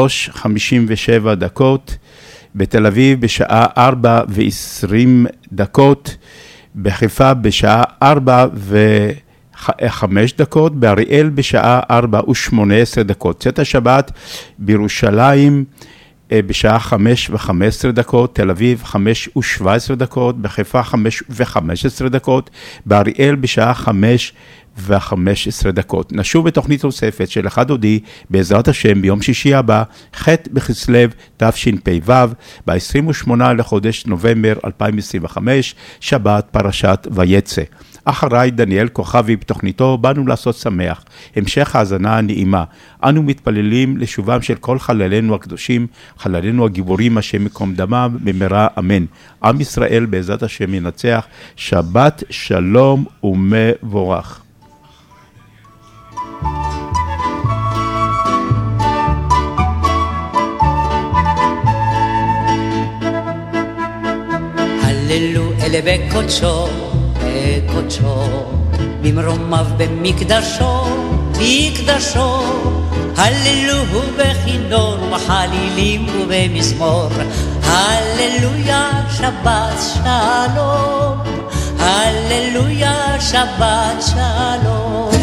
3:57, בתל אביב בשעה 4:20, בחיפה בשעה 4:05, באריאל בשעה 4:18. צאת השבת בירושלים בשעה 5:15, תל אביב 5:17, בחיפה 5:15, באריאל בשעה 5:15. נשוב בתוכנית נוספת של אחד דודי בעזרת השם ביום שישי הבא, ח' בכסלו תשפ"ו, ב-28 לחודש נובמבר 2025, שבת פרשת ויצא. אחריי דניאל כוכבי בתוכניתו באנו לעשות שמח, המשך האזנה הנעימה. אנו מתפללים לשובם של כל חללינו הקדושים, חללינו הגיבורים, השם יקום דמם במהרה אמן. עם ישראל בעזרת השם ינצח. שבת שלום ומבורך. הללו אלה בקודשו, בקודשו, במרומיו במקדשו, מקדשו. הללו בכינור ובחלילים ובמזמור. הללויה שבת שלום, הללויה שבת שלום.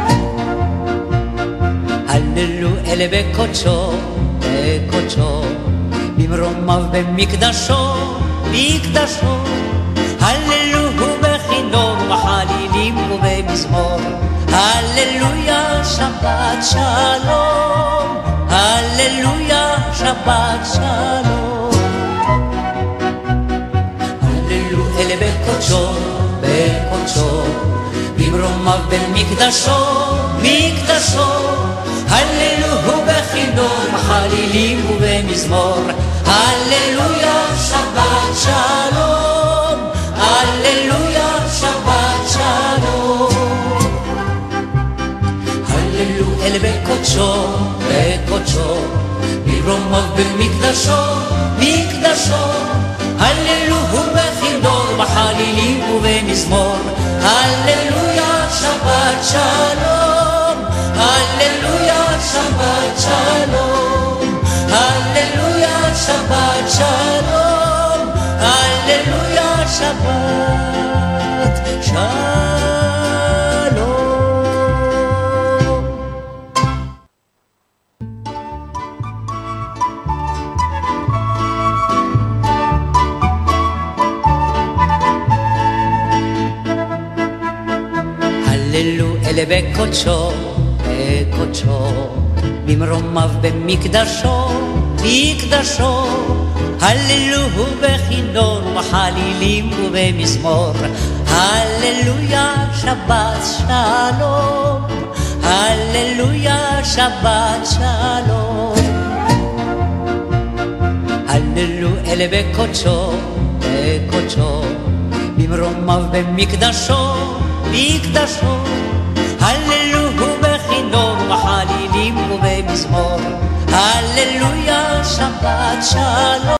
הללו אלה בקודשו, בקודשו, במרומיו במקדשו, מקדשו. הללו בכינור ובחלילים ובמזמור. הללויה שבת שלום, הללויה שבת שלום. הללו אלה בקודשו, בקודשו, במרומיו במקדשו, מקדשו. הללו בכינור ובחלילים ובמזמור. הללויה שבת שלום, הללויה שבת שלום. הללו אל בקודשו, בקודשו, במרומיו במקדשו, מקדשו. הללו בכינור ובחלילים ובמזמור. הללויה שבת שלום, הללויה שבת שלום. הללויה שבת שלום, הללויה שבת שלום. הללו אלה בקודשו, בקודשו, במרומיו במקדשו, מקדשו. הללו בכינור ובחלילים ובמזמור. הללויה שבת שלום, הללויה שבת שלום. הללו אלה בקודשו, בקודשו, במרומיו במקדשו, מקדשו. הללו בכינור ובחלילים ובמזמור. הללויה שבת שלום.